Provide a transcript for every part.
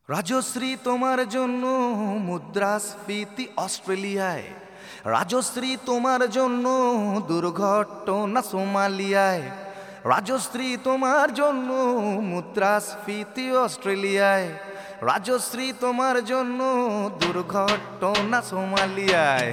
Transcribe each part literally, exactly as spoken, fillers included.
রাজশ্রী তোমার জন্য মুদ্রাস্ফীতি অস্ট্রেলিয়ায়, রাজশ্রী তোমার জন্য দুর্ঘটনা সোমালিয়ায়, রাজশ্রী তোমার জন্য মুদ্রাস্ফীতি অস্ট্রেলিয়ায়, রাজশ্রী তোমার জন্য দুর্ঘটনা সোমালিয়ায়।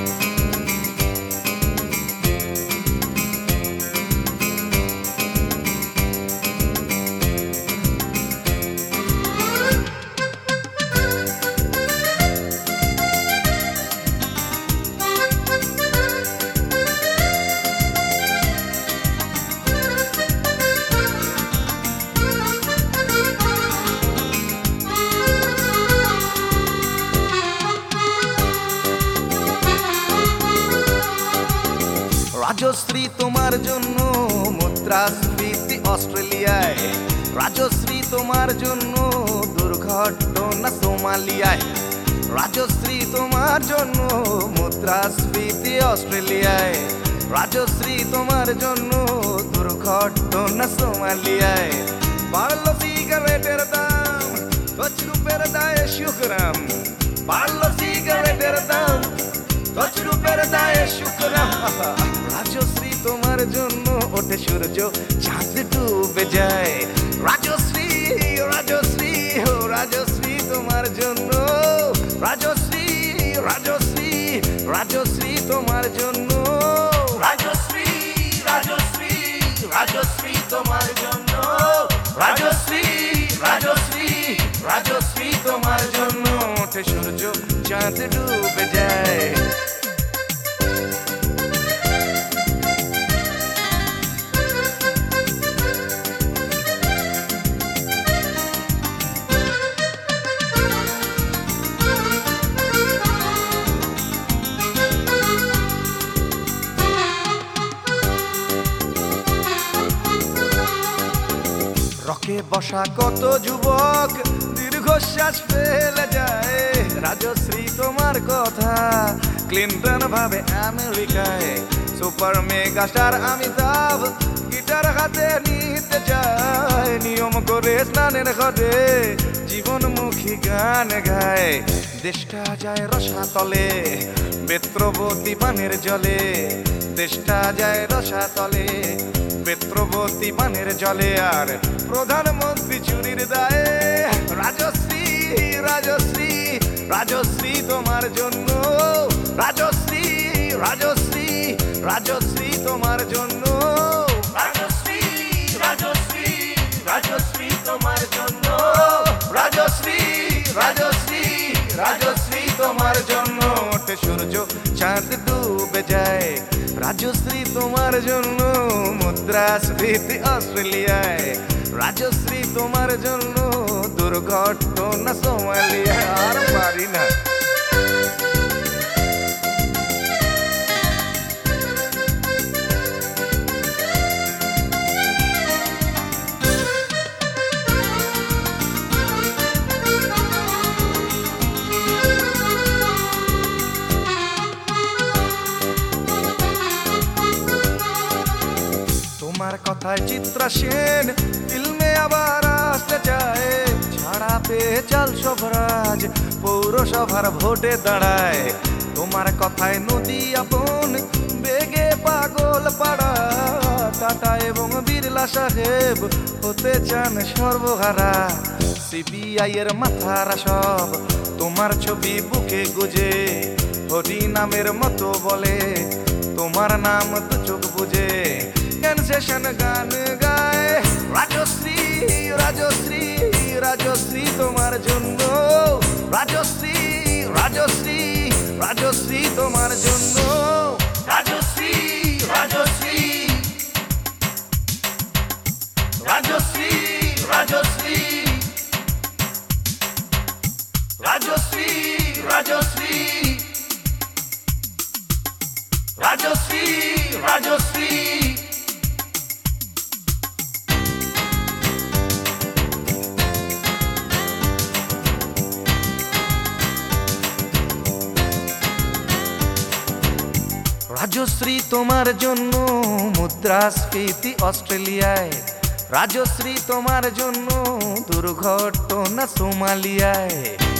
রাজশ্রী তোমার জন্য মুদ্রাস্ফীতি অস্ট্রেলিয়ায়, রাজশ্রী তোমার জন্য দুর্ঘটনা সোমালিয়ায়, রাজশ্রী তোমার জন্য মুদ্রাস্ফীতি অস্ট্রেলিয়ায়, রাজশ্রী তোমার জন্য দুর্ঘটনা সোমালিয়ায়। বাড়লো সিগারেটের দাম, দশ রুপের দায়ে শুকরাম, বাড়লো সিগারেটের দাম, দশ রুপের দায়ে শুকরাম। রাজশ্রী তোমার জন্য ওঠে সূর্য, চাঁদ ডুবে যায়। রাজশ্রী রাজশ্রী ও রাজশ্রী তোমার জন্য, রাজশ্রী রাজশ্রী রাজশ্রী তোমার জন্য, রাজশ্রী রাজশ্রী রাজশ্রী তোমার জন্য, রাজশ্রী রাজশ্রী রাজশ্রী তোমার জন্য ওঠে সূর্য, চাঁদ ডুবে যায়। রকে বসা কত যুবক দীর্ঘশ্বাস ফেলে যায়। রাজশ্রী তোমার কথা ক্লিন্টন ভাবে আমেরিকায়, super mega star Amitabh guitar হাতে নিতে যায়। নিয়ম করে স্নানের ঘটে জীবনমুখী গান গায়। দেশটা যায় রসাতলে বেত্রবতী পানের জলে, দেশটা যায় রসাতলে বেত্রবতী পানের জলে। আর প্রধানমন্ত্রী চুরির দায়ে, রাজশ্রী রাজশ্রী রাজশ্রী তোমার জন্য, রাজশ্রী রাজশ্রী রাজশ্রী তোমার জন্য, রাজশ্রী রাজশ্রী রাজশ্রী তোমার জন্য, রাজশ্রী রাজশ্রী রাজশ্রী তোমার জন্য ওঠে সূর্য, চাঁদ ডুবে যায়। রাজশ্রী তোমার জন্য মুদ্রাস্ফীতি অস্ট্রেলিয়ায়, রাজশ্রী তোমার জন্য দুর্ঘটনা সোমালিয়ায়। আর পারি না। তোমার কথায় চিত্রা সেন ফিল্মে আবার আসতে চায়। ছাড়া পেয়ে চাল সবরাজ পৌরসভার ভোটে দাঁড়ায়। তোমার কথায় নদী আপন বেগে পাগল পাড়া, টাটা এবং বিড়লা সাহেব হতে চান সর্বহারা। সিবিআই এর মাথারা সব তোমার ছবি বুকে গুজে, হরি নামের মতো বলে তোমার নাম তো চোখ বুঝে। সেশন গান গায়। রাজশ্রী রাজশ্রী রাজশ্রী তোমার জন্য, রাজশ্রী রাজশ্রী রাজশ্রী তোমার জন্য, রাজশ্রী রাজশ্রী রাজশ্রী রাজশ্রী রাজশ্রী রাজশ্রী রাজশ্রী রাজশ্রী রাজশ্রী তোমার জন্য মুদ্রাস্ফীতি অস্ট্রেলিয়ায়, রাজশ্রী তোমার জন্য দুর্ঘটনা সোমালিয়ায়।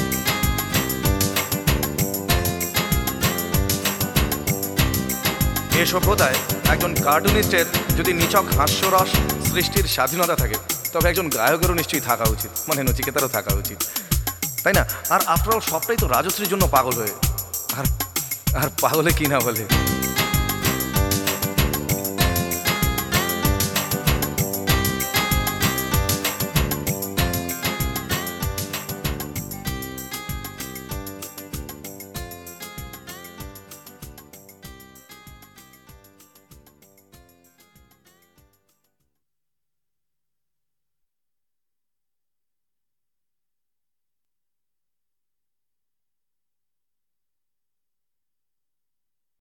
এ সভ্যতায় একজন কার্টুনিস্টের যদি নিছক হাস্যরস সৃষ্টির স্বাধীনতা থাকে, তবে একজন গায়কেরও নিশ্চয়ই থাকা উচিত, মানে নচিকেতারও থাকা উচিত, তাই না? আর আফটার অল সবটাই তো রাজশ্রীর জন্য পাগল হয়ে, আর আর পাগলে কি না বলে।